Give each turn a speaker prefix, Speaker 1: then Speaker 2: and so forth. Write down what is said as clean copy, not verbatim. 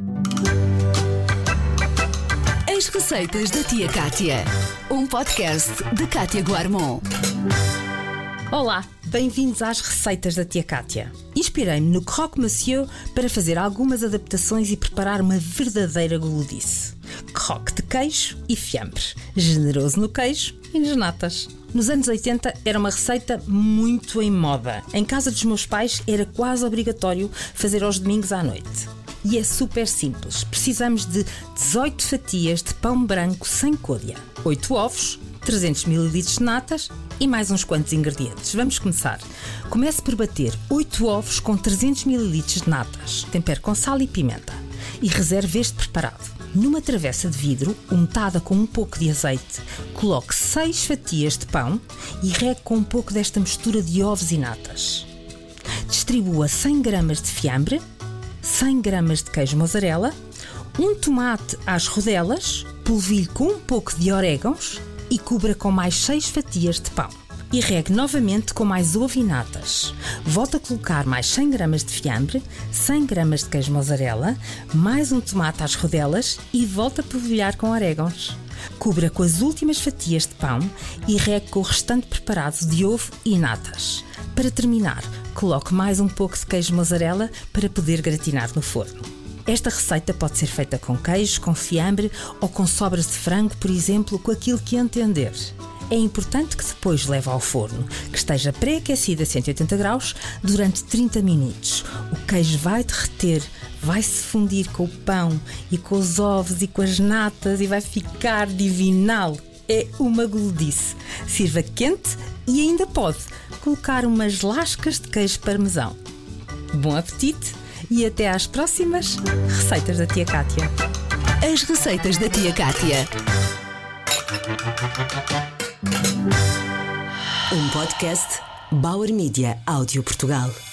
Speaker 1: As receitas da tia Cátia, um podcast de Cátia Guarmon.
Speaker 2: Olá, bem-vindos às receitas da tia Cátia. Inspirei-me no Croque Monsieur para fazer algumas adaptações e preparar uma verdadeira gulodice. Croque de queijo e fiambre, generoso no queijo e nas natas. Nos anos 80 era uma receita muito em moda. Em casa dos meus pais era quase obrigatório fazer aos domingos à noite. E é super simples. Precisamos de 18 fatias de pão branco sem côdea, 8 ovos, 300 ml de natas e mais uns quantos ingredientes. Vamos começar. Comece por bater 8 ovos com 300 ml de natas. Tempere com sal e pimenta. E reserve este preparado. Numa travessa de vidro, untada com um pouco de azeite, coloque 6 fatias de pão e regue com um pouco desta mistura de ovos e natas. Distribua 100 gramas de fiambre, 100 gramas de queijo mozzarella, um tomate às rodelas, polvilhe com um pouco de orégãos e cubra com mais 6 fatias de pão. E regue novamente com mais ovo e natas. Volte a colocar mais 100 gramas de fiambre, 100 gramas de queijo mozzarella, mais um tomate às rodelas e volte a polvilhar com orégãos. Cubra com as últimas fatias de pão e regue com o restante preparado de ovo e natas. Para terminar, coloque mais um pouco de queijo mozzarella para poder gratinar no forno. Esta receita pode ser feita com queijo, com fiambre ou com sobras de frango, por exemplo, com aquilo que entender. É importante que depois leve ao forno, que esteja pré-aquecido a 180 graus durante 30 minutos. O queijo vai derreter, vai se fundir com o pão e com os ovos e com as natas e vai ficar divinal. É uma gulodice. Sirva quente e ainda pode colocar umas lascas de queijo parmesão. Bom apetite e até às próximas receitas da tia Cátia.
Speaker 1: As receitas da tia Cátia.
Speaker 3: Um podcast Bauer Media Áudio Portugal.